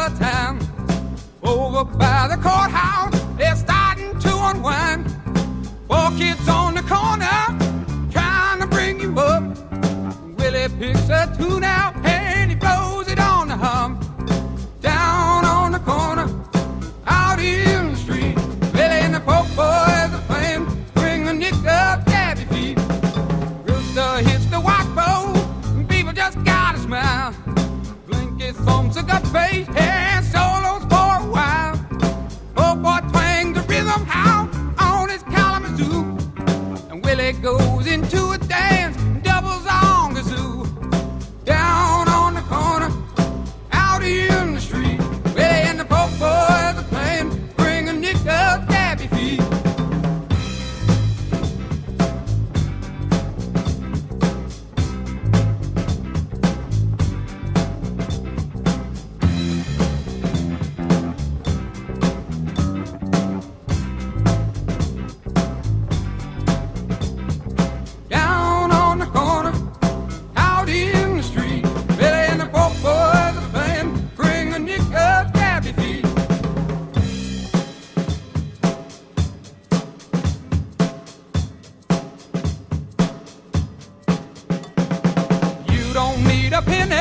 supper time. Over by the courthouse, they're starting to unwind. 4 kids on the corner, trying to bring you up. Willie picks a tune out and he blows it on the hum. Down on the corner, out in the street, Willie and the poor boys are playing, bring a nick up, Gabby feet. Rooster hits the washbowl, and people just gotta smile. Blinky thumps a gut bass and solos for a while. Poor boy twangs the rhythm out on his Kalamazoo, and Willie goes into a dance, doubles on the zoo. Down on the corner, out in the street, Willie and the poor boys are playing, bring a nick up, Gabby feet. Down on the corner, out in the street, Billy and the poor boys are playing, bring a nick up, Gabby feet. You don't need a penny